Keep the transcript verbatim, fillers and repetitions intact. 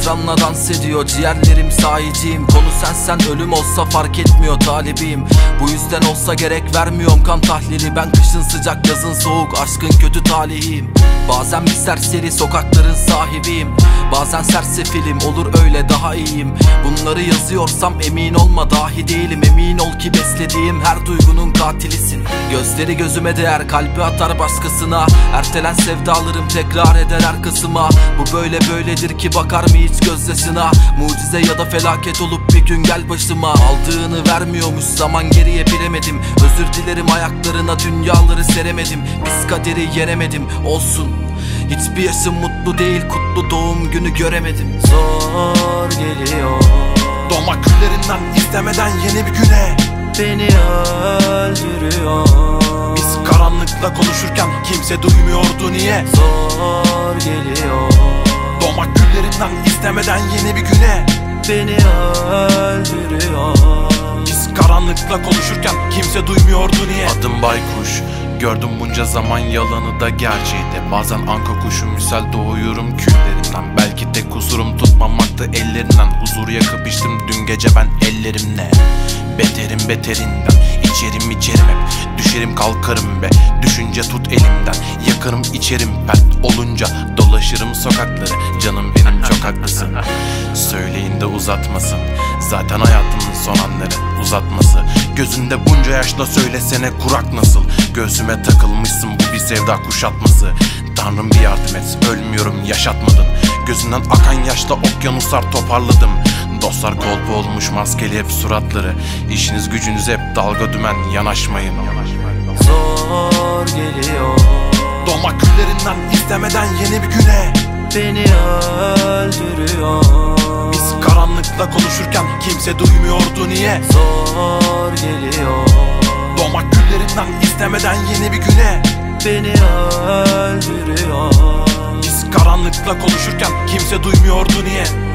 Ekranla dans ediyor ciğerlerim, sahiciyim. Konu sensen ölüm olsa fark etmiyor talibiyim. Bu yüzden olsa gerek vermiyorum kan tahlili. Ben kışın sıcak yazın soğuk, aşkın kötü talihiyim. Bazen bir serseri sokakların sahibiyim, bazen sersefilim, olur öyle daha iyiyim. Bunları yazıyorsam emin olma dahi değilim. Emin ol ki beslediğim her duygunun katilisin. Gözleri gözüme değer, kalbi atar başkasına. Ertelen sevdalarım tekrar eder arkasıma. Bu böyle böyledir ki bakar mı hiç gözyaşına? Mucize ya da felaket olup bir gün gel başıma. Aldığını vermiyormuş zaman, geriye bilemedim. Özür dilerim ayaklarına dünyaları seremedim. Biz kaderi yenemedim, olsun. Hiçbir yaşım mutlu değil, kutlu doğum günü göremedim. Zor geliyor doğmak küllerinden istemeden yeni bir güne. Beni öldürüyor. Biz karanlıkla konuşurken kimse duymuyordu niye? Zor geliyor doğmak küllerinden istemeden yeni bir güne. Beni öldürüyor. Biz karanlıkla konuşurken kimse duymuyordu niye? Adım Baykuş, gördüm bunca zaman yalanı da gerçeği de. Bazen anka kuşu misal doğuyorum küllerinden. Belki tek kusurum tutmamaktı ellerinden. Huzur yakıp içtim dün gece ben ellerimle. Beterim beterinden, içerim içerim hep. Düşerim kalkarım be, düşünce tut elimden. Yakarım içerim pert olunca, dolaşırım sokakları. Canım benim çok haklısın, söyleyin de uzatmasın. Zaten hayatımın son anları uzatması. Gözünde bunca yaşla söylesene kurak nasıl? Göğsüme takılmışsın, bu bir sevda kuşatması. Tanrım bir yardım et, ölmüyorum yaşatmadın. Gözünden akan yaşla okyanuslar toparladım. Dostlar kolpa olmuş maskeli hep suratları. İşiniz gücünüz hep dalga dümen, yanaşmayın. Zor geliyor doğmak küllerinden istemeden yeni bir güne. Beni öldürüyor. Biz karanlıkla konuşurken kimse duymuyordu niye? Zor geliyor doğmak küllerinden istemeden yeni bir güne. Beni öldürüyor. Biz karanlıkla konuşurken kimse duymuyordu niye?